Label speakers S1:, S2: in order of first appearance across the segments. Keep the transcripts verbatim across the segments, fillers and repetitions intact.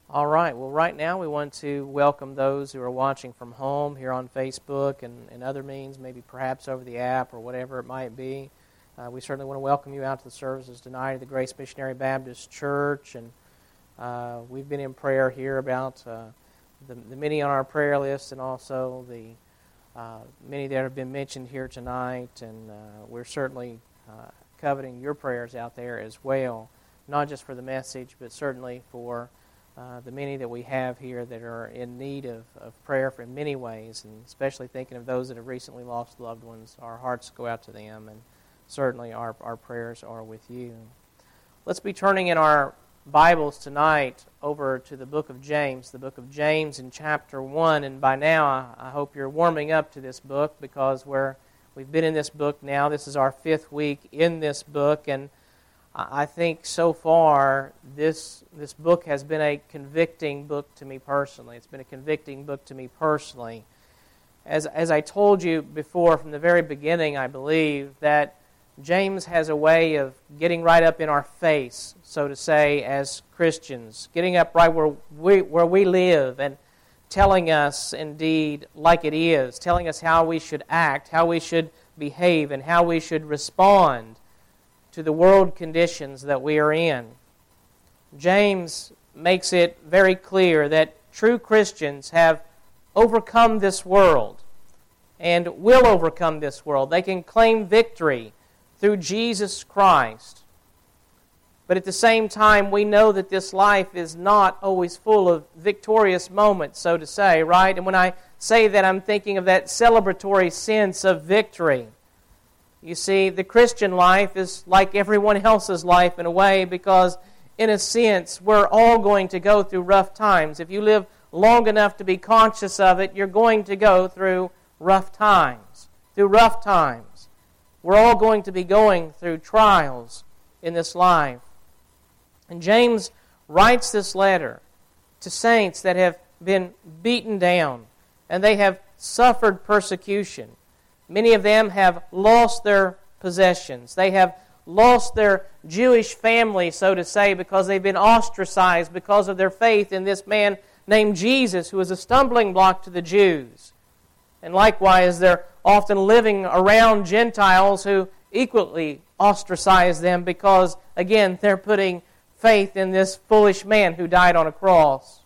S1: All right. Well, right now we want to welcome those who are watching from home here on Facebook and, and other means, maybe perhaps over the app or whatever it might be. Uh, we certainly want to welcome you out to the services tonight at the Grace Missionary Baptist Church. And uh, we've been in prayer here about uh, the, the many on our prayer list and also the uh, many that have been mentioned here tonight. And uh, we're certainly uh, coveting your prayers out there as well, not just for the message, but certainly for Uh, the many that we have here that are in need of, of prayer for in many ways, and especially thinking of those that have recently lost loved ones. Our hearts go out to them, and certainly our, our prayers are with you. Let's be turning in our Bibles tonight over to the book of James, the book of James in chapter one, and by now I, I hope you're warming up to this book because we're, we've been in this book now. This is our fifth week in this book, and I think so far this this book has been a convicting book to me personally. It's been a convicting book to me personally. As as I told you before from the very beginning, I believe that James has a way of getting right up in our face, so to say, as Christians, getting up right where we where we live and telling us indeed like it is, telling us how we should act, how we should behave, and how we should respond to the world conditions that we are in. James makes it very clear that true Christians have overcome this world and will overcome this world. They can claim victory through Jesus Christ. But at the same time, we know that this life is not always full of victorious moments, so to say, right? And when I say that, I'm thinking of that celebratory sense of victory. You see, the Christian life is like everyone else's life in a way because, in a sense, we're all going to go through rough times. If you live long enough to be conscious of it, you're going to go through rough times. Through rough times. We're all going to be going through trials in this life. And James writes this letter to saints that have been beaten down and they have suffered persecution. Many of them have lost their possessions. They have lost their Jewish family, so to say, because they've been ostracized because of their faith in this man named Jesus, who is a stumbling block to the Jews. And likewise, they're often living around Gentiles who equally ostracize them because, again, they're putting faith in this foolish man who died on a cross.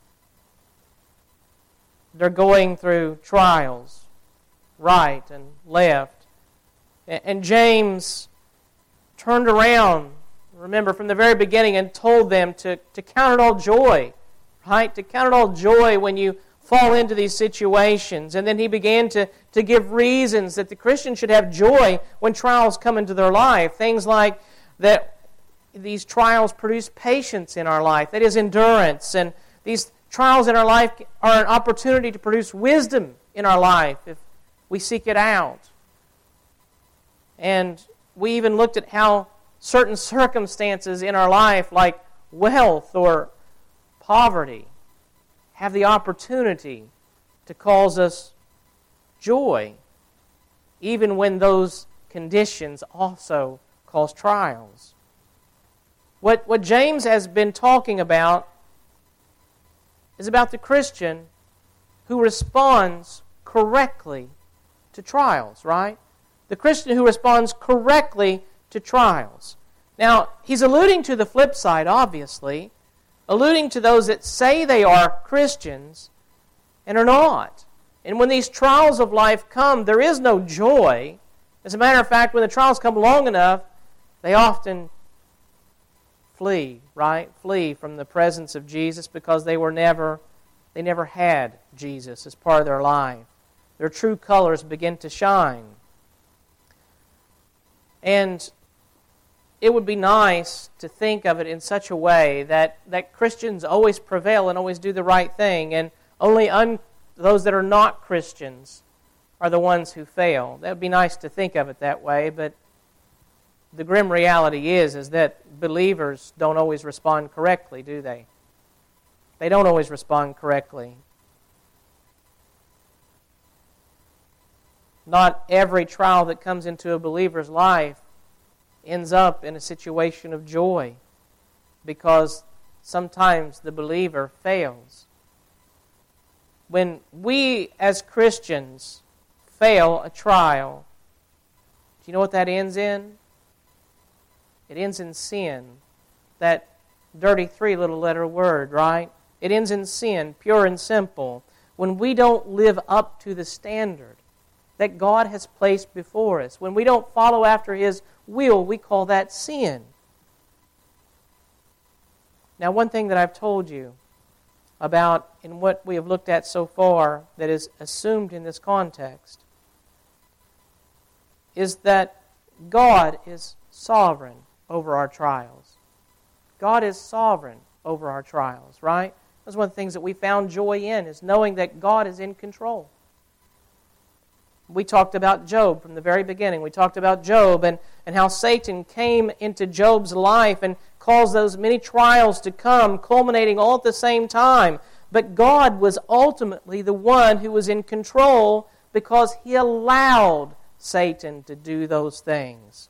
S1: They're going through trials, right and left. And James turned around, remember, from the very beginning and told them to, to count it all joy, right? To count it all joy when you fall into these situations. And then he began to, to give reasons that the Christian should have joy when trials come into their life. Things like that these trials produce patience in our life, that is endurance. And these trials in our life are an opportunity to produce wisdom in our life if we seek it out. And we even looked at how certain circumstances in our life, like wealth or poverty, have the opportunity to cause us joy, even when those conditions also cause trials. What, what James has been talking about is about the Christian who responds correctly to trials, right? The Christian who responds correctly to trials. Now, he's alluding to the flip side, obviously, alluding to those that say they are Christians and are not. And when these trials of life come, there is no joy. As a matter of fact, when the trials come long enough, they often flee, right? Flee from the presence of Jesus because they were never, they never had Jesus as part of their life. Their true colors begin to shine. And it would be nice to think of it in such a way that, that Christians always prevail and always do the right thing, and only un, those that are not Christians are the ones who fail. That would be nice to think of it that way, but the grim reality is, is that believers don't always respond correctly, do they? They don't always respond correctly. Not every trial that comes into a believer's life ends up in a situation of joy because sometimes the believer fails. When we as Christians fail a trial, do you know what that ends in? It ends in sin. That dirty three little letter word, right? It ends in sin, pure and simple. When we don't live up to the standard that God has placed before us, when we don't follow after His will, we call that sin. Now, one thing that I've told you about in what we have looked at so far that is assumed in this context is that God is sovereign over our trials. God is sovereign over our trials, right? That's one of the things that we found joy in, is knowing that God is in control. We talked about Job from the very beginning. We talked about Job and, and how Satan came into Job's life and caused those many trials to come, culminating all at the same time. But God was ultimately the one who was in control because He allowed Satan to do those things.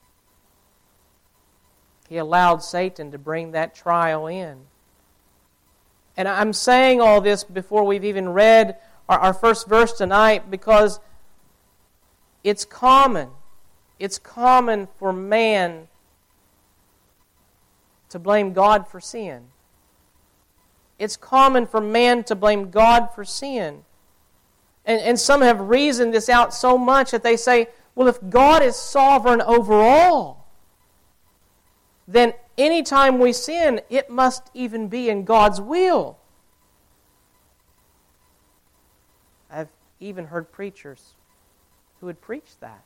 S1: He allowed Satan to bring that trial in. And I'm saying all this before we've even read our, our first verse tonight because it's common. It's common for man to blame God for sin. It's common for man to blame God for sin. And, and some have reasoned this out so much that they say, well, if God is sovereign over all, then anytime we sin, it must even be in God's will. I've even heard preachers who would preach that.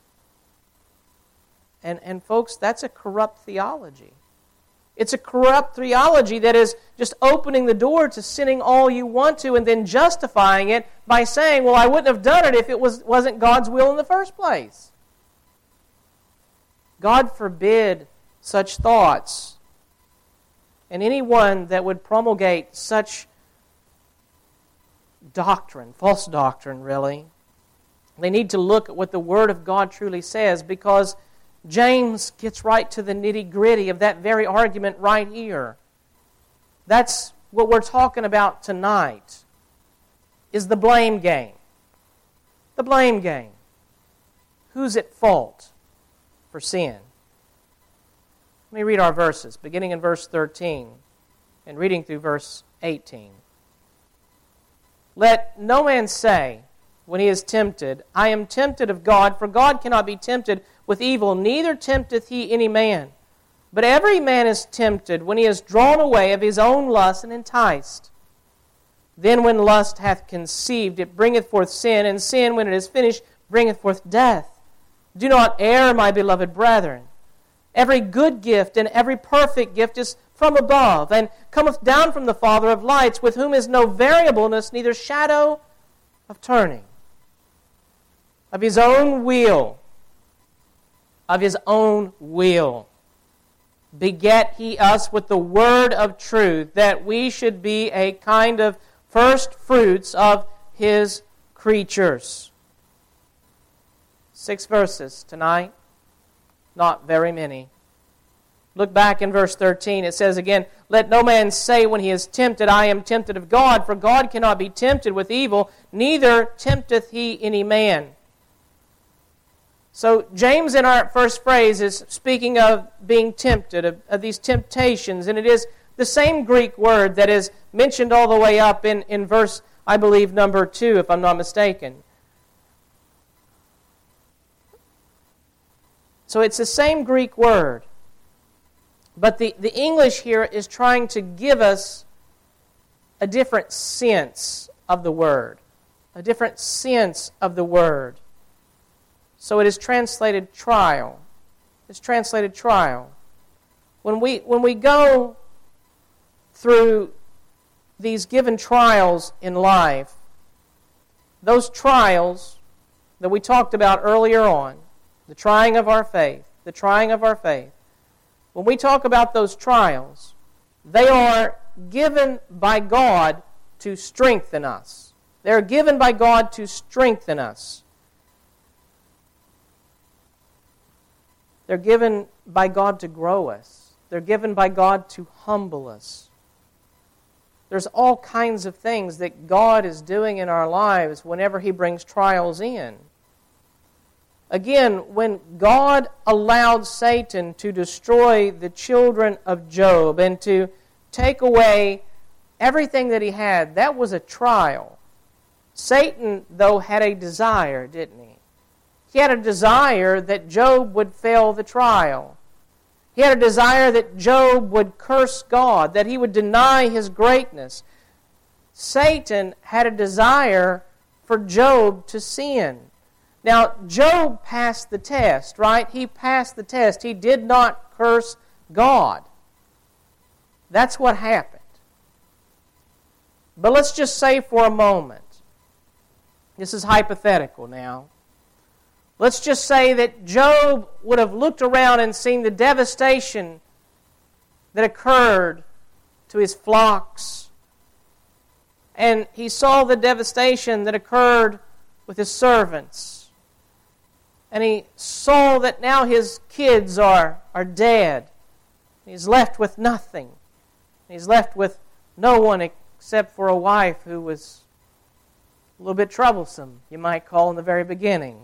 S1: And, and folks, that's a corrupt theology. It's a corrupt theology that is just opening the door to sinning all you want to and then justifying it by saying, well, I wouldn't have done it if it was, wasn't God's will in the first place. God forbid such thoughts. And anyone that would promulgate such doctrine, false doctrine really, they need to look at what the Word of God truly says, because James gets right to the nitty-gritty of that very argument right here. That's what we're talking about tonight, is the blame game. The blame game. Who's at fault for sin? Let me read our verses, beginning in verse thirteen and reading through verse eighteen. Let no man say, when he is tempted, I am tempted of God, for God cannot be tempted with evil, neither tempteth He any man. But every man is tempted when he is drawn away of his own lust and enticed. Then when lust hath conceived, it bringeth forth sin, and sin, when it is finished, bringeth forth death. Do not err, my beloved brethren. Every good gift and every perfect gift is from above, and cometh down from the Father of lights, with whom is no variableness, neither shadow of turning. Of His own will, of His own will, beget He us with the word of truth, that we should be a kind of first fruits of His creatures. Six verses tonight. Not very many. Look back in verse thirteen. It says again, let no man say when he is tempted, I am tempted of God, for God cannot be tempted with evil, neither tempteth He any man. So James in our first phrase is speaking of being tempted, of, of these temptations, and it is the same Greek word that is mentioned all the way up in, in verse, I believe, number two, if I'm not mistaken. So it's the same Greek word. But the, the English here is trying to give us a different sense of the word. A different sense of the word. So it is translated trial. It's translated trial. When we, when we go through these given trials in life, those trials that we talked about earlier on, the trying of our faith, the trying of our faith. When we talk about those trials, they are given by God to strengthen us. They are given by God to strengthen us. They're given by God to grow us. They're given by God to humble us. There's all kinds of things that God is doing in our lives whenever He brings trials in. Again, when God allowed Satan to destroy the children of Job and to take away everything that he had, that was a trial. Satan, though, had a desire, didn't he? He had a desire that Job would fail the trial. He had a desire that Job would curse God, that he would deny His greatness. Satan had a desire for Job to sin. Now, Job passed the test, right? He passed the test. He did not curse God. That's what happened. But let's just say for a moment, this is hypothetical now, let's just say that Job would have looked around and seen the devastation that occurred to his flocks, and he saw the devastation that occurred with his servants. And he saw that now his kids are, are dead. He's left with nothing. He's left with no one except for a wife who was a little bit troublesome, you might call, in the very beginning.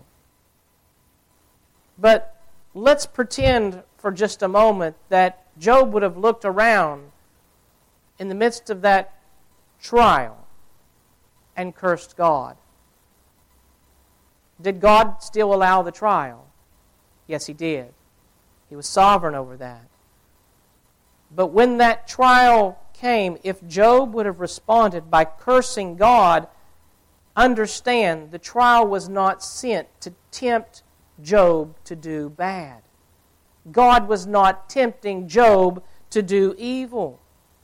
S1: But let's pretend for just a moment that Job would have looked around in the midst of that trial and cursed God. Did God still allow the trial? Yes, He did. He was sovereign over that. But when that trial came, if Job would have responded by cursing God, understand the trial was not sent to tempt Job to do bad. God was not tempting Job to do evil.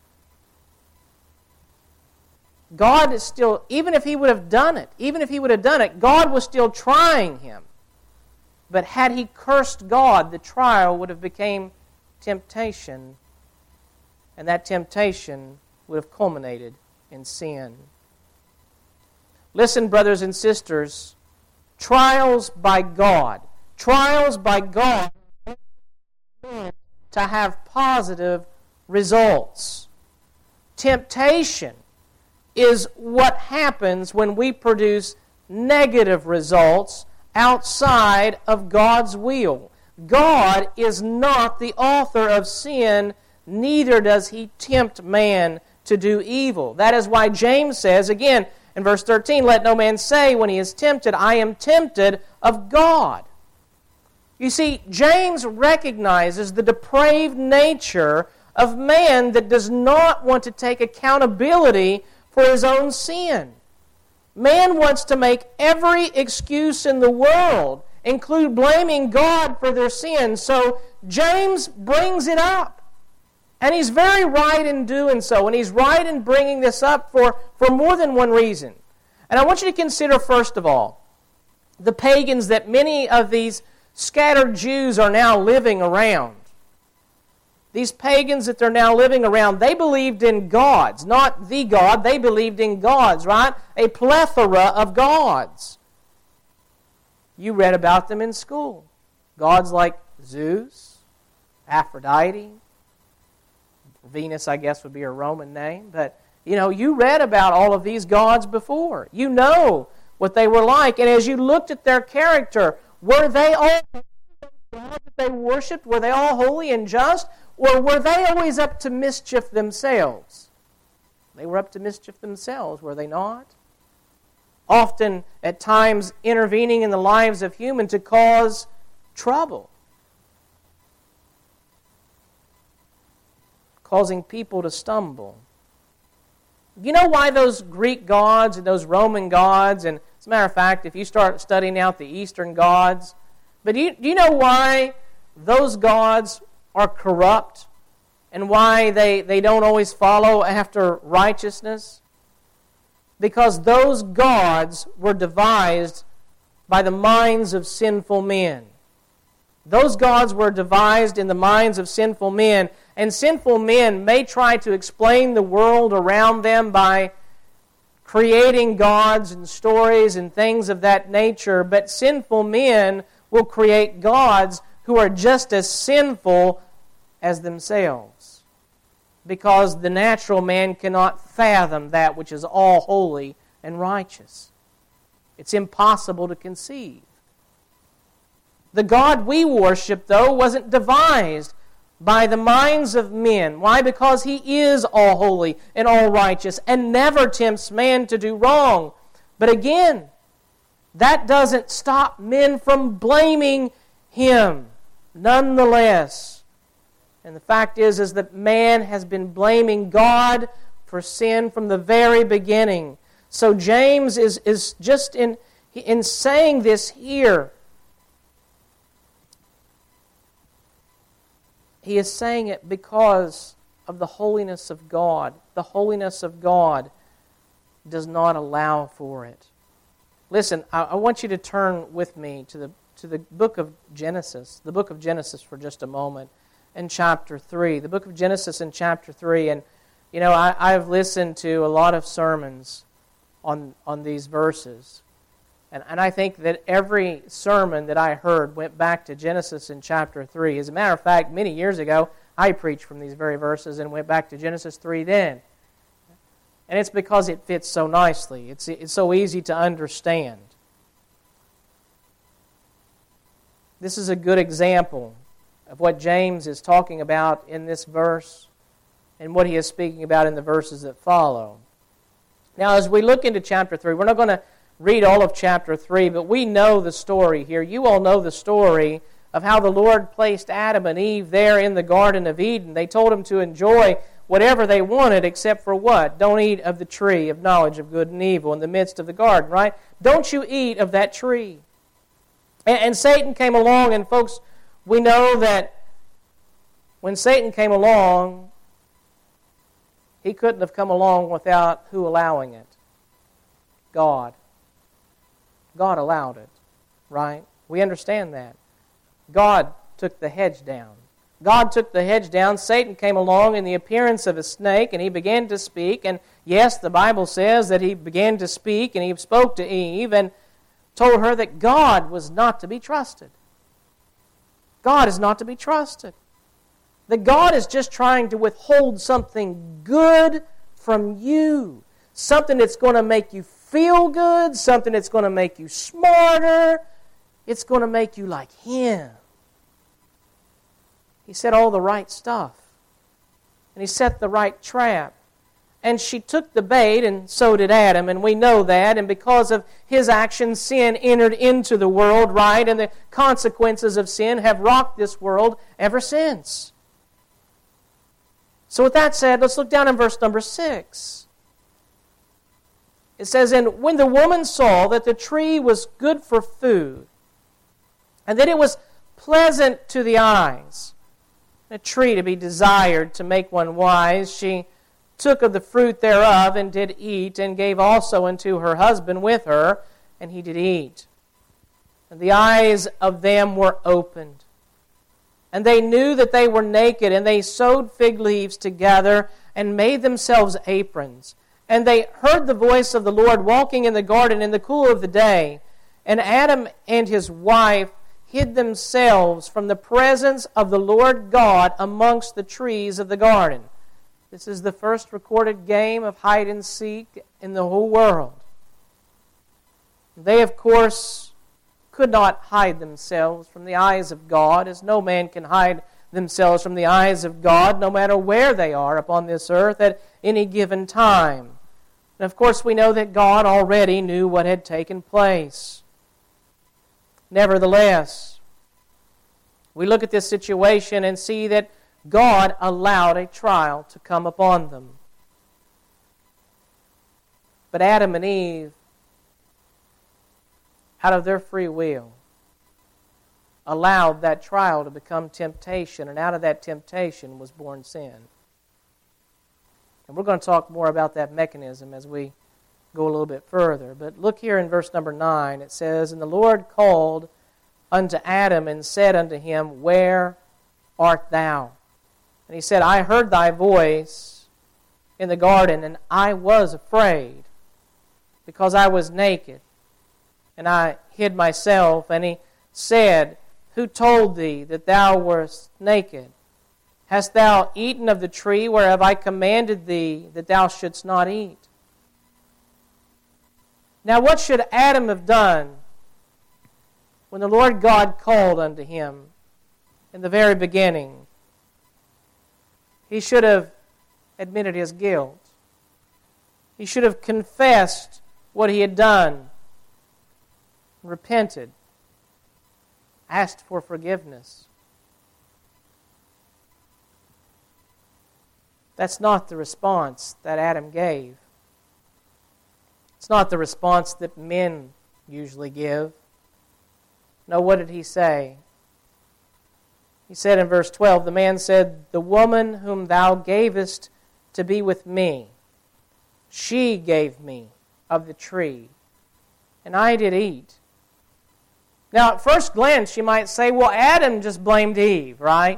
S1: God is still, even if he would have done it, even if he would have done it, God was still trying him. But had he cursed God, the trial would have become temptation, and that temptation would have culminated in sin. Listen, brothers and sisters, trials by God, trials by God are meant to have positive results. Temptation is what happens when we produce negative results outside of God's will. God is not the author of sin, neither does He tempt man to do evil. That is why James says, again, in verse thirteen, let no man say when he is tempted, I am tempted of God. You see, James recognizes the depraved nature of man that does not want to take accountability for his own sin. Man wants to make every excuse in the world, include blaming God for their sins. So James brings it up. And he's very right in doing so. And he's right in bringing this up for, for more than one reason. And I want you to consider, first of all, the pagans that many of these scattered Jews are now living around. These pagans that they're now living around, they believed in gods. Not the God, they believed in gods, right? A plethora of gods. You read about them in school. Gods like Zeus, Aphrodite, Venus, I guess, would be a Roman name. But, you know, you read about all of these gods before. You know what they were like. And as you looked at their character, were they all gods that they worshipped? Were they all holy and just? Or were they always up to mischief themselves? They were up to mischief themselves, were they not? Often, at times, intervening in the lives of humans to cause trouble. Causing people to stumble. You know why those Greek gods and those Roman gods, and as a matter of fact, if you start studying out the Eastern gods, but do you, do you know why those gods are corrupt and why they, they don't always follow after righteousness? Because those gods were devised by the minds of sinful men. Those gods were devised in the minds of sinful men, and sinful men may try to explain the world around them by creating gods and stories and things of that nature, but sinful men will create gods who are just as sinful as themselves, because the natural man cannot fathom that which is all holy and righteous. It's impossible to conceive. The God we worship, though, wasn't devised by the minds of men. Why? Because He is all holy and all righteous and never tempts man to do wrong. But again, that doesn't stop men from blaming Him nonetheless. And the fact is, is that man has been blaming God for sin from the very beginning. So James is, is just in, in saying this here, he is saying it because of the holiness of God. The holiness of God does not allow for it. Listen, I, I want you to turn with me to the to the book of Genesis, the book of Genesis for just a moment, in chapter three. The book of Genesis in chapter three, and you know, I, I've listened to a lot of sermons on on these verses, and, and I think that every sermon that I heard went back to Genesis in chapter three. As a matter of fact, many years ago, I preached from these very verses and went back to Genesis three then. And it's because it fits so nicely. It's, it's so easy to understand. This is a good example of what James is talking about in this verse and what he is speaking about in the verses that follow. Now, as we look into chapter three, we're not going to read all of chapter three, but we know the story here. You all know the story of how the Lord placed Adam and Eve there in the Garden of Eden. They told them to enjoy whatever they wanted, except for what? Don't eat of the tree of knowledge of good and evil in the midst of the garden, right? Don't you eat of that tree. And, and Satan came along, and folks, we know that when Satan came along, he couldn't have come along without who allowing it? God. God allowed it, right? We understand that. God took the hedge down. God took the hedge down. Satan came along in the appearance of a snake, and he began to speak. And yes, the Bible says that he began to speak, and he spoke to Eve and told her that God was not to be trusted. God is not to be trusted. That God is just trying to withhold something good from you. Something that's going to make you feel good. Something that's going to make you smarter. It's going to make you like Him. He said all the right stuff. And he set the right trap. And she took the bait, and so did Adam, and we know that. And because of his actions, sin entered into the world, right? And the consequences of sin have rocked this world ever since. So with that said, let's look down in verse number six. It says, "And when the woman saw that the tree was good for food, and that it was pleasant to the eyes, a tree to be desired to make one wise, she took of the fruit thereof, and did eat, and gave also unto her husband with her, and he did eat. And the eyes of them were opened, and they knew that they were naked, and they sewed fig leaves together, and made themselves aprons. And they heard the voice of the Lord walking in the garden in the cool of the day. And Adam and his wife hid themselves from the presence of the Lord God amongst the trees of the garden." This is the first recorded game of hide and seek in the whole world. They, of course, could not hide themselves from the eyes of God, as no man can hide themselves from the eyes of God, no matter where they are upon this earth at any given time. And of course, we know that God already knew what had taken place. Nevertheless, we look at this situation and see that God allowed a trial to come upon them. But Adam and Eve, out of their free will, allowed that trial to become temptation, and out of that temptation was born sin. And we're going to talk more about that mechanism as we go a little bit further. But look here in verse number nine. It says, "And the Lord called unto Adam and said unto him, Where art thou? And he said, I heard thy voice in the garden, and I was afraid, because I was naked, and I hid myself. And he said, Who told thee that thou wast naked? Hast thou eaten of the tree whereof I commanded thee that thou shouldst not eat? Now what should Adam have done when the Lord God called unto him in the very beginning? He should have admitted his guilt. He should have confessed what he had done, repented, asked for forgiveness. That's not the response that Adam gave. It's not the response that men usually give. No, what did he say? He said in verse twelve, the man said, the woman whom thou gavest to be with me, she gave me of the tree, and I did eat. Now, at first glance, you might say, well, Adam just blamed Eve, right?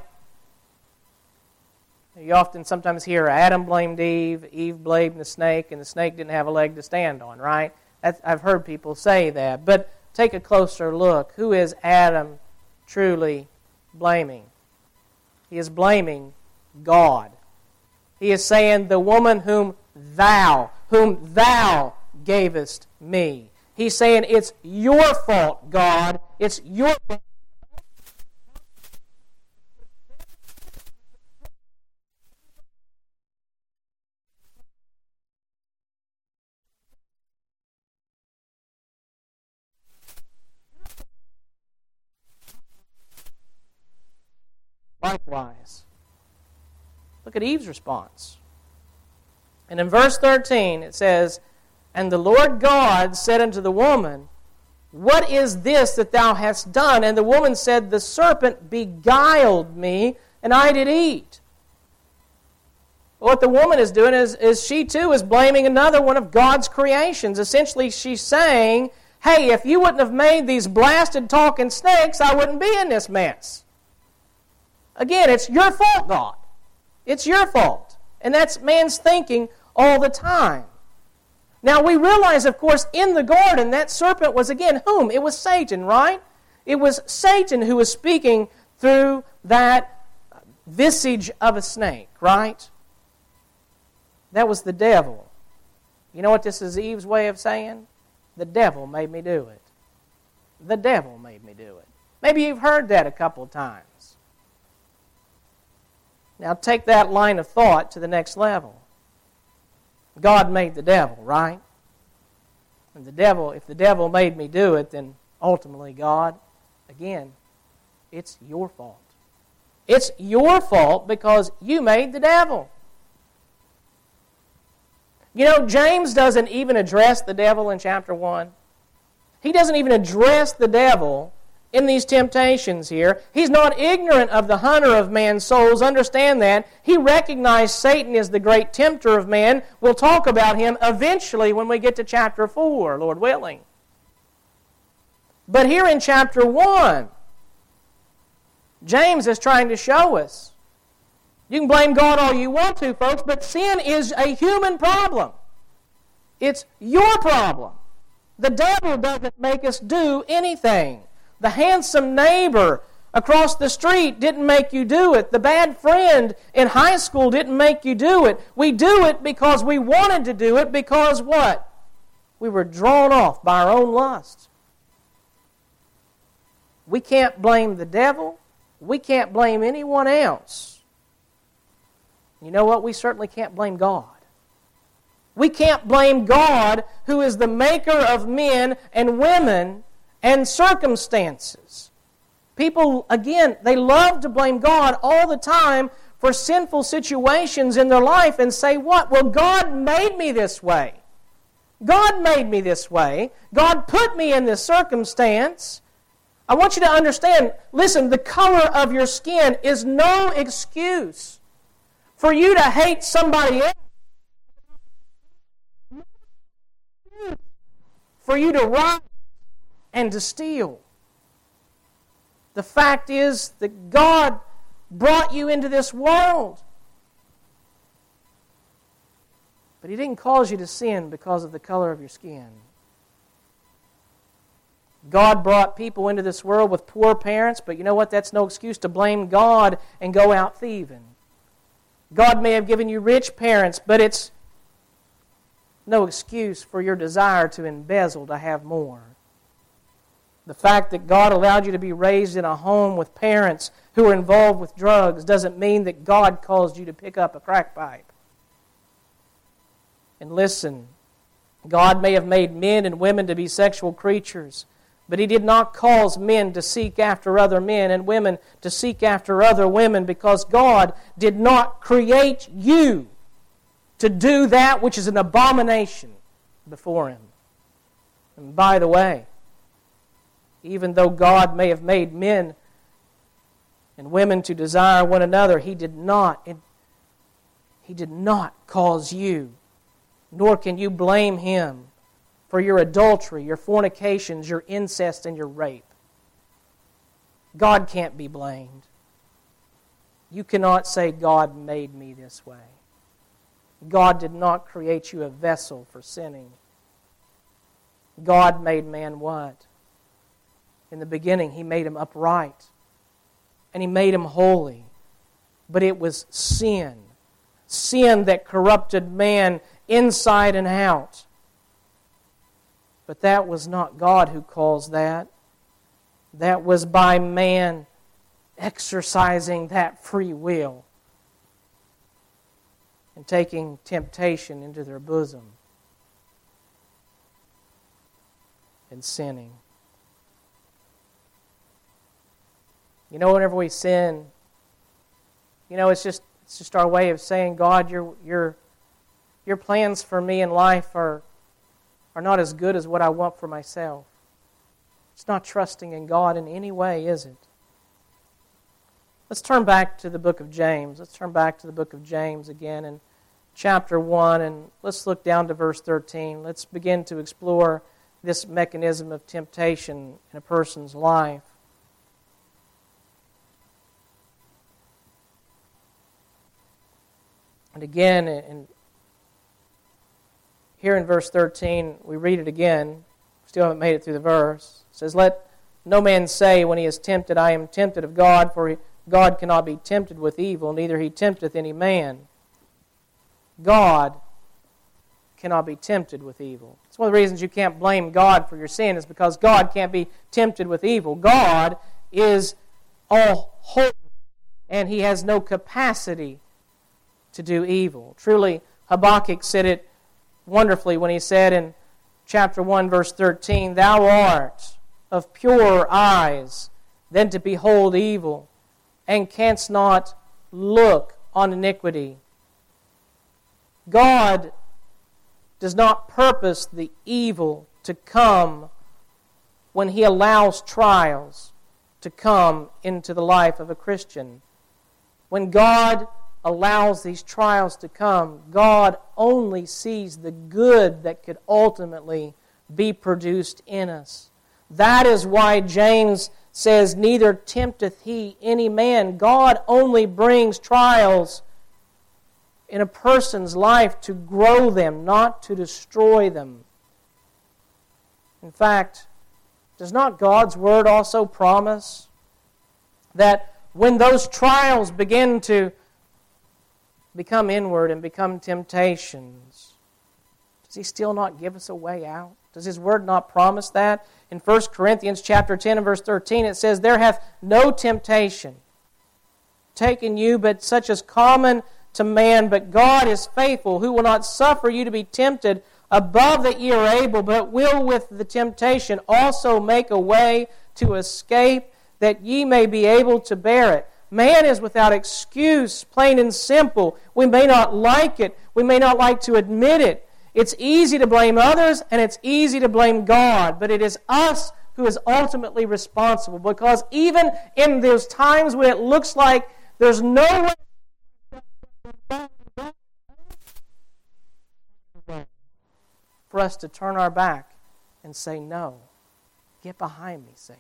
S1: You often sometimes hear Adam blamed Eve, Eve blamed the snake, and the snake didn't have a leg to stand on, right? That's, I've heard people say that. But take a closer look. Who is Adam truly blaming? He is blaming God. He is saying, the woman whom thou, whom thou gavest me. He's saying, it's your fault, God. It's your fault. Likewise. Look at Eve's response. And in verse thirteen it says, and the Lord God said unto the woman, what is this that thou hast done? And the woman said, the serpent beguiled me, and I did eat. What the woman is doing is, is she too is blaming another one of God's creations. Essentially she's saying, hey, if you wouldn't have made these blasted talking snakes, I wouldn't be in this mess. Again, it's your fault, God. It's your fault. And that's man's thinking all the time. Now, we realize, of course, in the garden, that serpent was, again, whom? It was Satan, right? It was Satan who was speaking through that visage of a snake, right? That was the devil. You know what this is Eve's way of saying? The devil made me do it. The devil made me do it. Maybe you've heard that a couple of times. Now take that line of thought to the next level. God made the devil, right? And the devil, if the devil made me do it, then ultimately God, again, it's your fault. It's your fault because you made the devil. You know, James doesn't even address the devil in chapter one. He doesn't even address the devil in these temptations here. He's not ignorant of the hunter of man's souls. Understand that. He recognized Satan is the great tempter of man. We'll talk about him eventually when we get to chapter four, Lord willing. But here in chapter one, James is trying to show us. You can blame God all you want to, folks, but sin is a human problem. It's your problem. The devil doesn't make us do anything. The handsome neighbor across the street didn't make you do it. The bad friend in high school didn't make you do it. We do it because we wanted to do it because what? We were drawn off by our own lust. We can't blame the devil. We can't blame anyone else. You know what? We certainly can't blame God. We can't blame God, who is the maker of men and women and circumstances. People, again, they love to blame God all the time for sinful situations in their life and say, what? Well, God made me this way. God made me this way. God put me in this circumstance. I want you to understand, listen, the color of your skin is no excuse for you to hate somebody else. For you to rob and to steal. The fact is that God brought you into this world. But He didn't cause you to sin because of the color of your skin. God brought people into this world with poor parents, but you know what? That's no excuse to blame God and go out thieving. God may have given you rich parents, but it's no excuse for your desire to embezzle, to have more. The fact that God allowed you to be raised in a home with parents who are involved with drugs doesn't mean that God caused you to pick up a crack pipe. And listen, God may have made men and women to be sexual creatures, but He did not cause men to seek after other men and women to seek after other women, because God did not create you to do that which is an abomination before Him. And by the way, even though God may have made men and women to desire one another, He did not, He did not cause you, nor can you blame Him for your adultery, your fornications, your incest, and your rape. God can't be blamed. You cannot say, God made me this way. God did not create you a vessel for sinning. God made man what? In the beginning, He made him upright. And He made him holy. But it was sin. Sin that corrupted man inside and out. But that was not God who caused that. That was by man exercising that free will and taking temptation into their bosom and sinning. You know, whenever we sin, you know, it's just it's just our way of saying, God, your your your plans for me in life are are not as good as what I want for myself. It's not trusting in God in any way, is it? Let's turn back to the book of James. Let's turn back to the book of James again in chapter one, and let's look down to verse thirteen. Let's begin to explore this mechanism of temptation in a person's life. And again, in, here in verse thirteen, we read it again. Still haven't made it through the verse. It says, "Let no man say when he is tempted, I am tempted of God, for God cannot be tempted with evil, neither He tempteth any man." God cannot be tempted with evil. It's one of the reasons you can't blame God for your sin, is because God can't be tempted with evil. God is all holy, and He has no capacity to do evil. Truly, Habakkuk said it wonderfully when he said in chapter one, verse thirteen, "Thou art of purer eyes than to behold evil, and canst not look on iniquity." God does not purpose the evil to come when He allows trials to come into the life of a Christian. When God allows these trials to come, God only sees the good that could ultimately be produced in us. That is why James says, "Neither tempteth He any man." God only brings trials in a person's life to grow them, not to destroy them. In fact, does not God's Word also promise that when those trials begin to become inward and become temptations, does He still not give us a way out? Does His Word not promise that? In First Corinthians chapter ten and verse thirteen, it says, "There hath no temptation taken you, but such as common to man, but God is faithful, who will not suffer you to be tempted above that ye are able, but will with the temptation also make a way to escape, that ye may be able to bear it." Man is without excuse, plain and simple. We may not like it. We may not like to admit it. It's easy to blame others, and it's easy to blame God, but it is us who is ultimately responsible, because even in those times when it looks like there's no way for us to turn our back and say, "No, get behind me, Satan."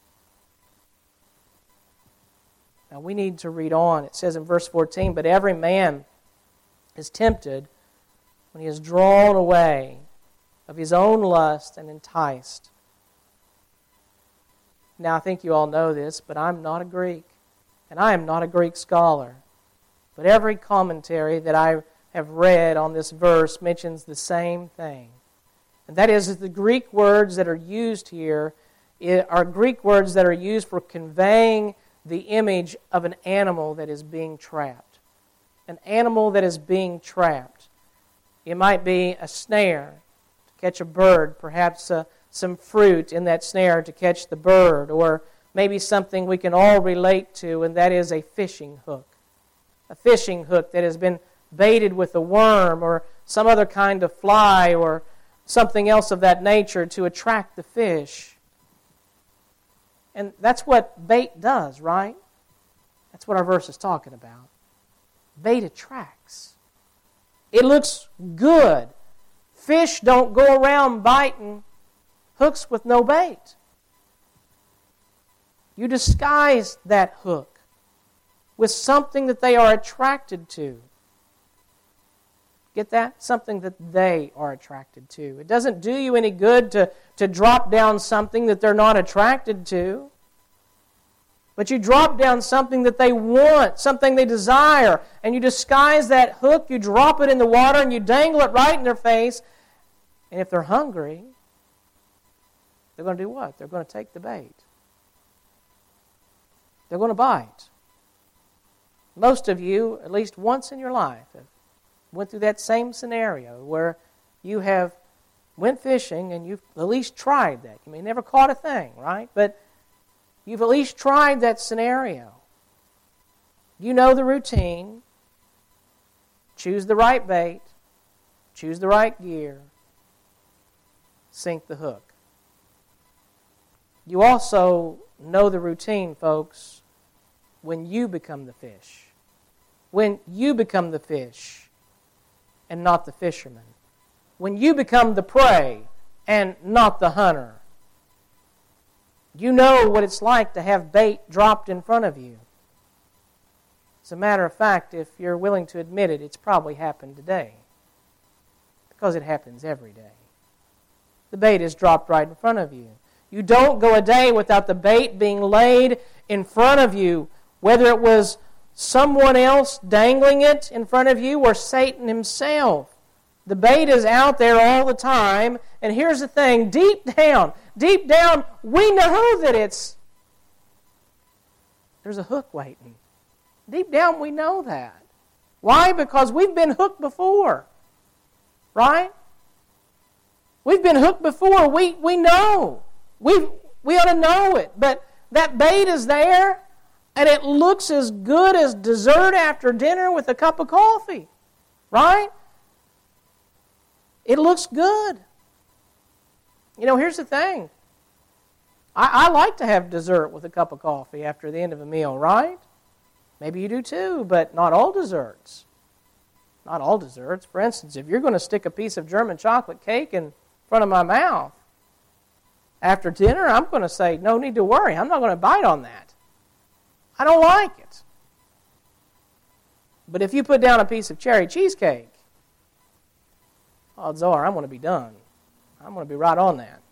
S1: Now we need to read on. It says in verse fourteen, "But every man is tempted when he is drawn away of his own lust and enticed." Now I think you all know this, but I'm not a Greek, and I am not a Greek scholar. But every commentary that I have read on this verse mentions the same thing. And that is that the Greek words that are used here are Greek words that are used for conveying the image of an animal that is being trapped. An animal that is being trapped. It might be a snare to catch a bird, perhaps uh, some fruit in that snare to catch the bird, or maybe something we can all relate to, and that is a fishing hook. A fishing hook that has been baited with a worm or some other kind of fly or something else of that nature to attract the fish. And that's what bait does, right? That's what our verse is talking about. Bait attracts. It looks good. Fish don't go around biting hooks with no bait. You disguise that hook with something that they are attracted to. Get that? Something that they are attracted to. It doesn't do you any good to, to drop down something that they're not attracted to. But you drop down something that they want, something they desire, and you disguise that hook, you drop it in the water, and you dangle it right in their face. And if they're hungry, they're going to do what? They're going to take the bait. They're going to bite. Most of you, at least once in your life, have went through that same scenario where you have went fishing and you've at least tried that. You may never caught a thing, right? But you've at least tried that scenario. You know the routine. Choose the right bait. Choose the right gear. Sink the hook. You also know the routine, folks, when you become the fish. When you become the fish and not the fisherman. When you become the prey and not the hunter. You know what it's like to have bait dropped in front of you. As a matter of fact, if you're willing to admit it, it's probably happened today. Because it happens every day. The bait is dropped right in front of you. You don't go a day without the bait being laid in front of you, whether it was someone else dangling it in front of you or Satan himself. The bait is out there all the time, and here's the thing, deep down, deep down, we know that it's, there's a hook waiting. Deep down, we know that. Why? Because we've been hooked before, right? We've been hooked before. We we know. We we ought to know it, but that bait is there, and it looks as good as dessert after dinner with a cup of coffee, right? It looks good. You know, here's the thing. I, I like to have dessert with a cup of coffee after the end of a meal, right? Maybe you do too, but not all desserts. Not all desserts. For instance, if you're going to stick a piece of German chocolate cake in front of my mouth after dinner, I'm going to say, no need to worry. I'm not going to bite on that. I don't like it. But if you put down a piece of cherry cheesecake, odds are I'm going to be done. I'm going to be right on that.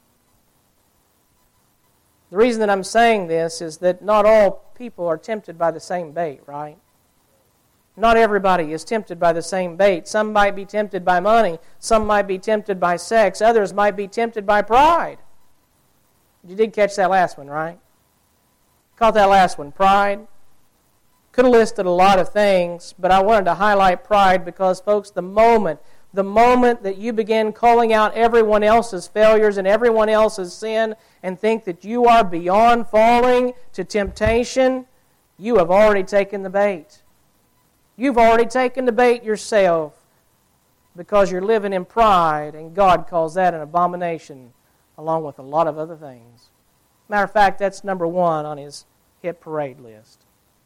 S1: The reason that I'm saying this is that not all people are tempted by the same bait, right? Not everybody is tempted by the same bait. Some might be tempted by money. Some might be tempted by sex. Others might be tempted by pride. You did catch that last one, right? Caught that last one, pride. Could have listed a lot of things, but I wanted to highlight pride because, folks, the moment, the moment that you begin calling out everyone else's failures and everyone else's sin and think that you are beyond falling to temptation, you have already taken the bait. You've already taken the bait yourself because you're living in pride, and God calls that an abomination along with a lot of other things. Matter of fact, that's number one on his hit parade list.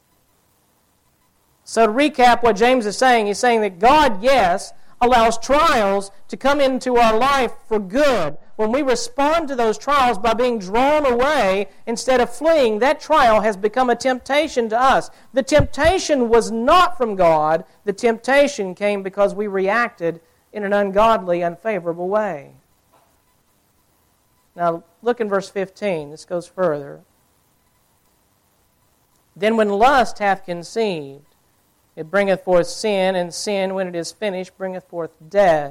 S1: So to recap what James is saying, he's saying that God, yes, allows trials to come into our life for good. When we respond to those trials by being drawn away instead of fleeing, that trial has become a temptation to us. The temptation was not from God. The temptation came because we reacted in an ungodly, unfavorable way. Now, look in verse fifteen. This goes further. Then when lust hath conceived, it bringeth forth sin, and sin, when it is finished, bringeth forth death.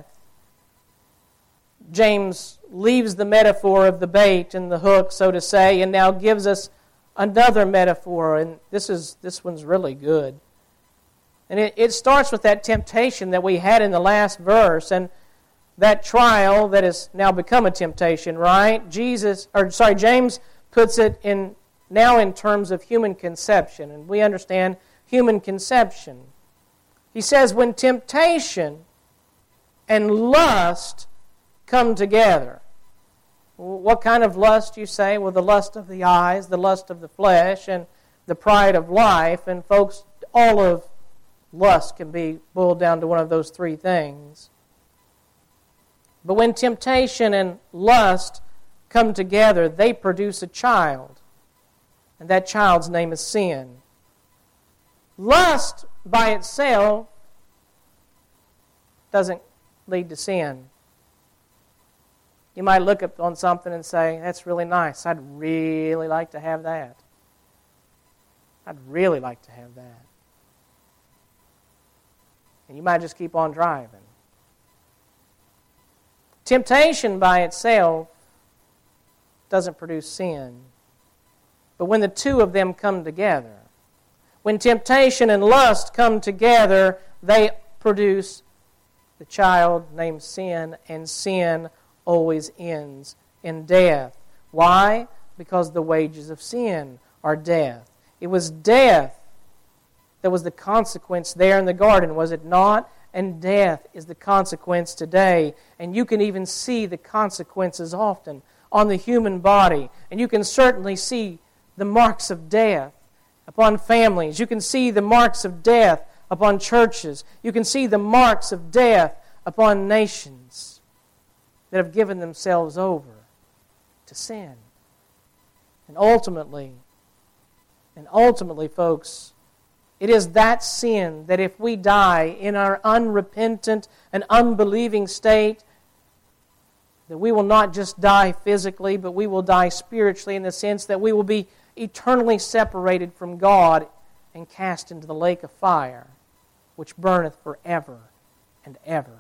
S1: James leaves the metaphor of the bait and the hook, so to say, and now gives us another metaphor, and this is this one's really good. And it, it starts with that temptation that we had in the last verse, and that trial that has now become a temptation, right? Jesus, or sorry, James puts it in now in terms of human conception, and we understand human conception. He says, when temptation and lust come together. What kind of lust, you say? Well, the lust of the eyes, the lust of the flesh, and the pride of life. And folks, all of lust can be boiled down to one of those three things. But when temptation and lust come together, they produce a child. And that child's name is sin. Lust by itself doesn't lead to sin. You might look up on something and say, that's really nice. I'd really like to have that. I'd really like to have that. And you might just keep on driving. Temptation by itself doesn't produce sin. But when the two of them come together, when temptation and lust come together, they produce the child named sin, and sin always ends in death. Why? Because the wages of sin are death. It was death that was the consequence there in the garden, was it not? And death is the consequence today. And you can even see the consequences often on the human body. And you can certainly see the marks of death upon families. You can see the marks of death upon churches. You can see the marks of death upon nations that have given themselves over to sin. And ultimately, and ultimately, folks, it is that sin that if we die in our unrepentant and unbelieving state, that we will not just die physically, but we will die spiritually in the sense that we will be eternally separated from God and cast into the lake of fire, which burneth forever and ever.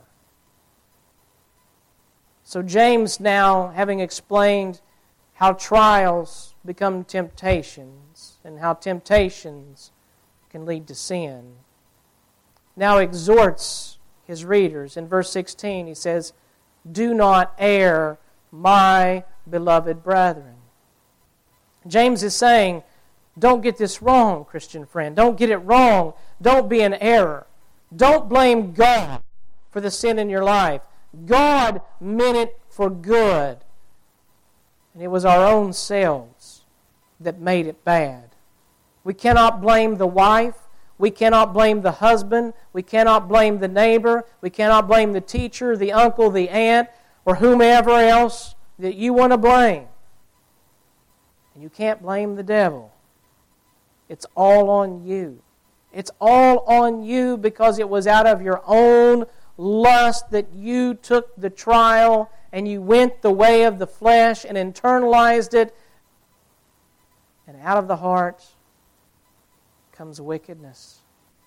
S1: So James now, having explained how trials become temptations and how temptations can lead to sin, now exhorts his readers. In verse sixteen he says, do not err, my beloved brethren. James is saying, don't get this wrong, Christian friend. Don't get it wrong. Don't be in error. Don't blame God for the sin in your life. God meant it for good. And it was our own selves that made it bad. We cannot blame the wife. We cannot blame the husband. We cannot blame the neighbor. We cannot blame the teacher, the uncle, the aunt, or whomever else that you want to blame. And you can't blame the devil. It's all on you. It's all on you because it was out of your own lust that you took the trial and you went the way of the flesh and internalized it. And out of the heart comes wickedness.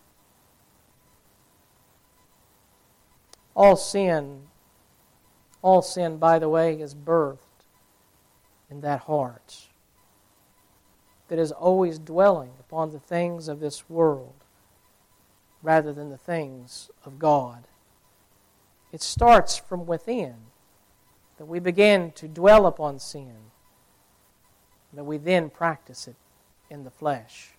S1: All sin, all sin, by the way, is birthed in that heart that is always dwelling upon the things of this world rather than the things of God. It starts from within, that we begin to dwell upon sin, that we then practice it in the flesh.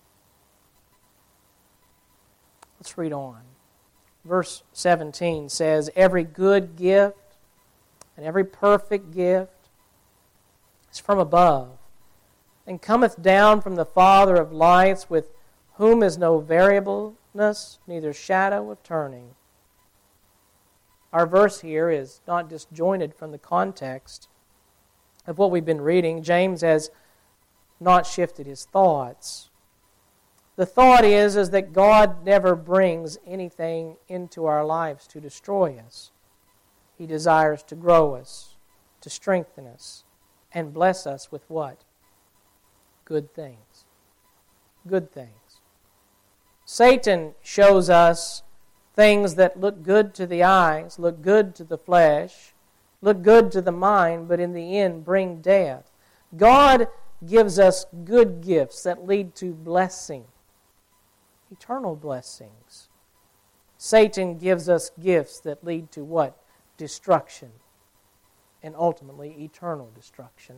S1: Let's read on. Verse seventeen says, every good gift and every perfect gift is from above, and cometh down from the Father of lights, with whom is no variableness, neither shadow of turning. Our verse here is not disjointed from the context of what we've been reading. James has not shifted his thoughts. The thought is, is that God never brings anything into our lives to destroy us. He desires to grow us, to strengthen us, and bless us with what? Good things. Good things. Satan shows us things that look good to the eyes, look good to the flesh, look good to the mind, but in the end bring death. God gives us good gifts that lead to blessing, eternal blessings. Satan gives us gifts that lead to what? Destruction, and ultimately eternal destruction.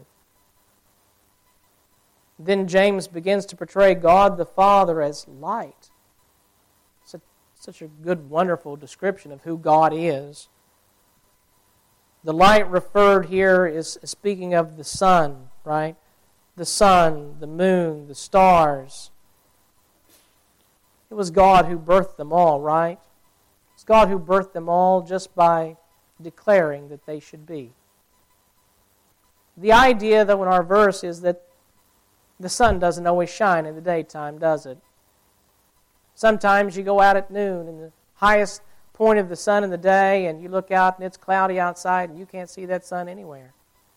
S1: Then James begins to portray God the Father as light. It's a, such a good, wonderful description of who God is. The light referred here is speaking of the sun, right? The sun, the moon, the stars. It was God who birthed them all, right? It's God who birthed them all just by declaring that they should be. The idea, though, in our verse is that the sun doesn't always shine in the daytime, does it? Sometimes you go out at noon and the highest point of the sun in the day and you look out and it's cloudy outside and you can't see that sun anywhere.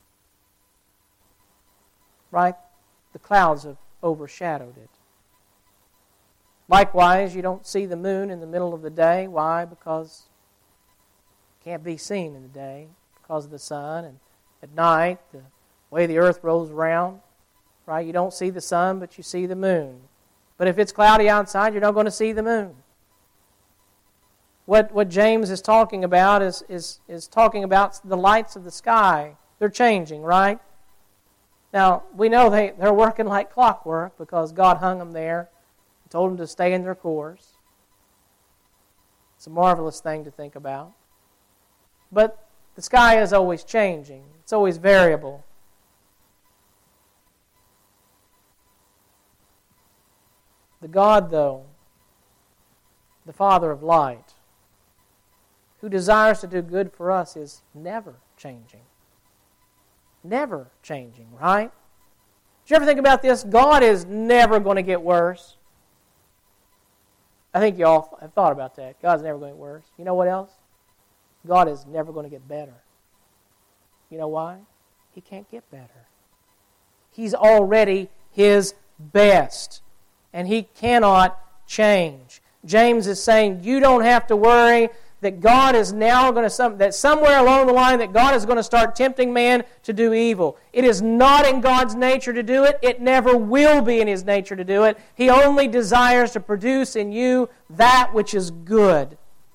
S1: Right? The clouds have overshadowed it. Likewise, you don't see the moon in the middle of the day. Why? Because it can't be seen in the day because of the sun. And at night, the way the earth rolls around, right? You don't see the sun, but you see the moon. But if it's cloudy outside, you're not going to see the moon. What what James is talking about is, is, is talking about the lights of the sky. They're changing, right? Now, we know they, they're working like clockwork because God hung them there and told them to stay in their course. It's a marvelous thing to think about. But the sky is always changing. It's always variable. The God, though, the Father of light, who desires to do good for us, is never changing. Never changing, right? Did you ever think about this? God is never going to get worse. I think you all have thought about that. God's never going to get worse. You know what else? God is never going to get better. You know why? He can't get better. He's already His best. And He cannot change. James is saying you don't have to worry that God is now going to, that somewhere along the line that God is going to start tempting man to do evil. It is not in God's nature to do it. It never will be in His nature to do it. He only desires to produce in you that which is good.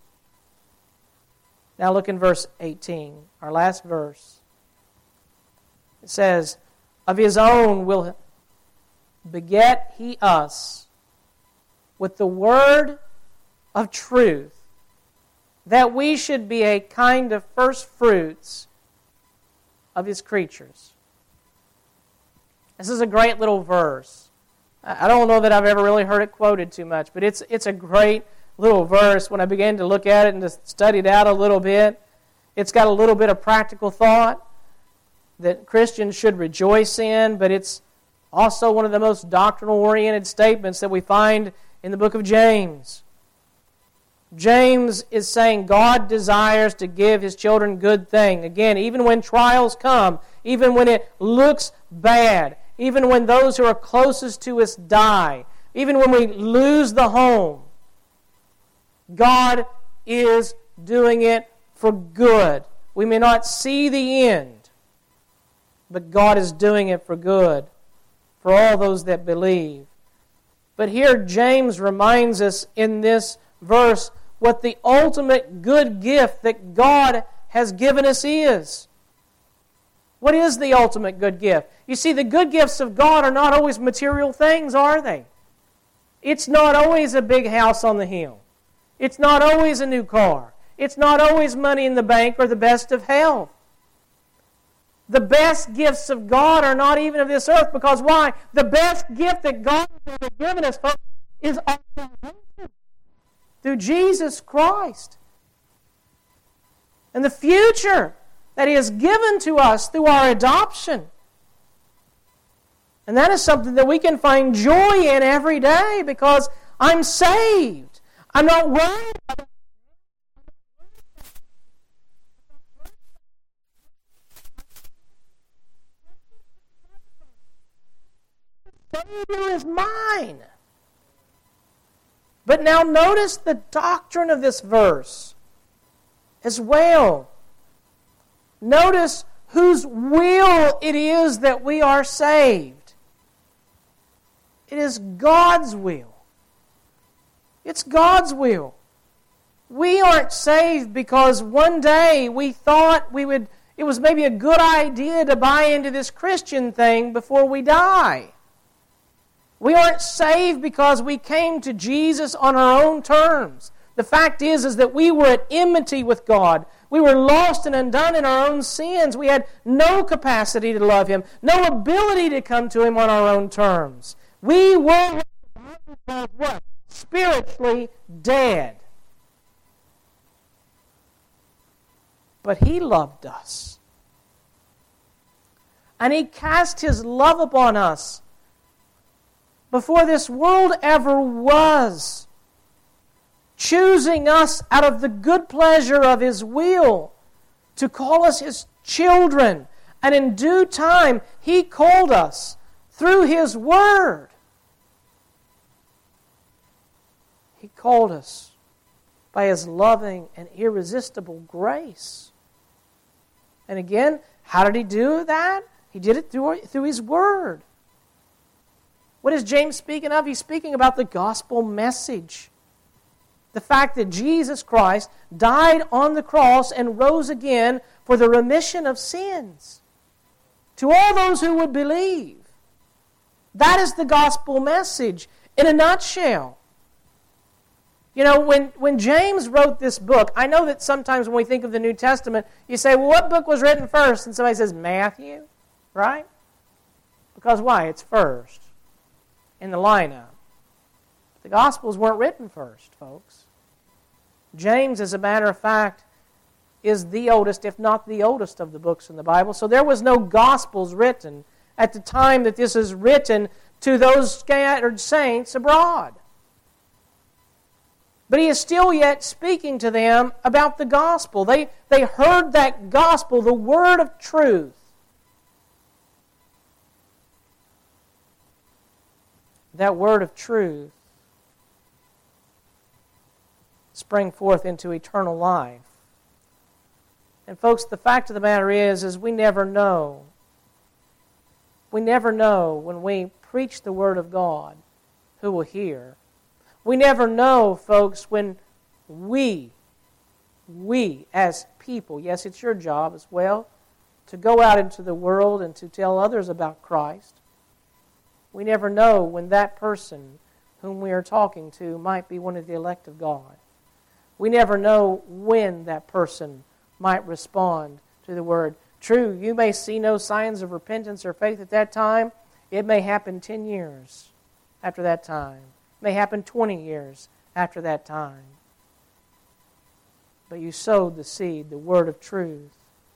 S1: Now look in verse eighteen, our last verse. It says, of His own will beget He us with the word of truth, that we should be a kind of first fruits of His creatures. This is a great little verse. I don't know that I've ever really heard it quoted too much, but it's it's a great little verse. When I began to look at it and to study it out a little bit, it's got a little bit of practical thought that Christians should rejoice in, but it's also one of the most doctrinal-oriented statements that we find in the book of James. James is saying God desires to give His children good things. Again, even when trials come, even when it looks bad, even when those who are closest to us die, even when we lose the home, God is doing it for good. We may not see the end, but God is doing it for good for all those that believe. But here James reminds us in this verse what the ultimate good gift that God has given us is. What is the ultimate good gift? You see, the good gifts of God are not always material things, are they? It's not always a big house on the hill. It's not always a new car. It's not always money in the bank or the best of health. The best gifts of God are not even of this earth, because why? The best gift that God has ever given us, folks, is our salvation through Jesus Christ. And the future that He has given to us through our adoption. And that is something that we can find joy in every day, because I'm saved. I'm not worried about Savior is mine. But now notice the doctrine of this verse as well. Notice whose will it is that we are saved. It is God's will. It's God's will. We aren't saved because one day we thought we would, it was maybe a good idea to buy into this Christian thing before we die. We aren't saved because we came to Jesus on our own terms. The fact is, is that we were at enmity with God. We were lost and undone in our own sins. We had no capacity to love Him, no ability to come to Him on our own terms. We were what? Spiritually dead. But He loved us. And He cast His love upon us before this world ever was, choosing us out of the good pleasure of His will to call us His children. And in due time, He called us through His Word. He called us by His loving and irresistible grace. And again, how did He do that? He did it through, through His Word. What is James speaking of? He's speaking about the gospel message. The fact that Jesus Christ died on the cross and rose again for the remission of sins to all those who would believe. That is the gospel message in a nutshell. You know, when, when James wrote this book, I know that sometimes when we think of the New Testament, you say, well, what book was written first? And somebody says, Matthew, right? Because why? It's first in the lineup. The Gospels weren't written first, folks. James, as a matter of fact, is the oldest, if not the oldest, of the books in the Bible. So there was no Gospels written at the time that this is written to those scattered saints abroad. But he is still yet speaking to them about the gospel. They, they heard that gospel, the word of truth. That word of truth sprang forth into eternal life. And folks, the fact of the matter is, is we never know. We never know when we preach the word of God who will hear. We never know, folks, when we, we as people, yes, it's your job as well, to go out into the world and to tell others about Christ. We never know when that person whom we are talking to might be one of the elect of God. We never know when that person might respond to the word. True, you may see no signs of repentance or faith at that time. It may happen ten years after that time. It may happen twenty years after that time. But you sowed the seed, the word of truth.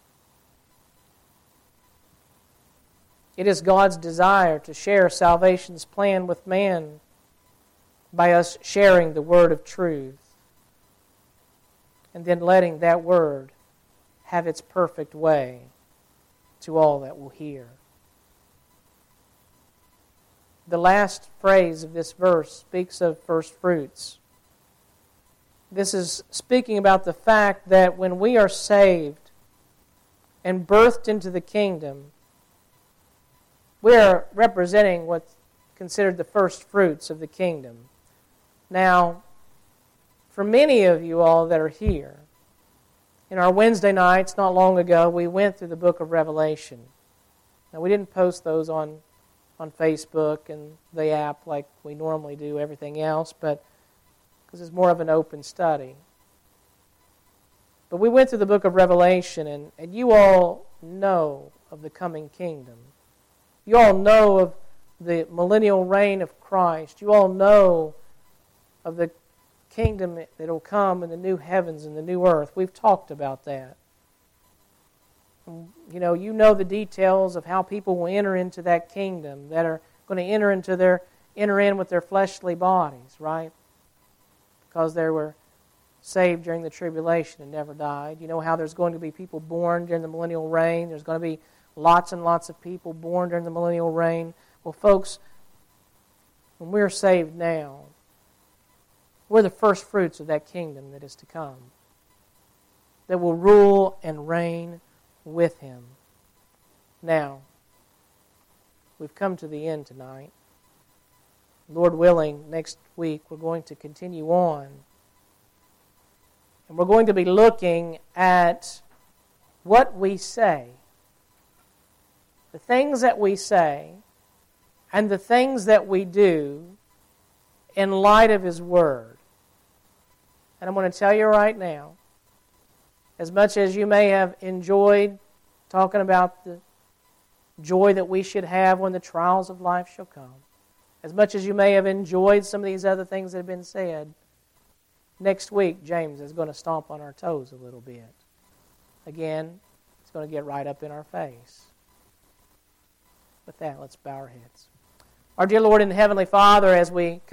S1: It is God's desire to share salvation's plan with man by us sharing the word of truth and then letting that word have its perfect way to all that will hear. The last phrase of this verse speaks of first fruits. This is speaking about the fact that when we are saved and birthed into the kingdom, we are representing what's considered the first fruits of the kingdom. Now, for many of you all that are here, in our Wednesday nights, not long ago, we went through the book of Revelation. Now, we didn't post those on, on Facebook and the app like we normally do everything else, but because it's more of an open study. But we went through the book of Revelation, and, and you all know of the coming kingdom. You all know of the millennial reign of Christ. You all know of the kingdom that will come in the new heavens and the new earth. We've talked about that. You know, you know the details of how people will enter into that kingdom, that are going to enter into their enter in with their fleshly bodies, right? Because they were saved during the tribulation and never died. You know how there's going to be people born during the millennial reign. There's going to be lots and lots of people born during the millennial reign. Well, folks, when we're saved now, We're the first fruits of that kingdom that is to come, that will rule and reign with Him. Now, we've come to the end tonight. Lord willing, next week we're going to continue on. And we're going to be looking at what we say. The things that we say and the things that we do in light of His Word. And I'm going to tell you right now, as much as you may have enjoyed talking about the joy that we should have when the trials of life shall come, as much as you may have enjoyed some of these other things that have been said, next week James is going to stomp on our toes a little bit. Again, it's going to get right up in our face. With that, let's bow our heads. Our dear Lord and Heavenly Father, as we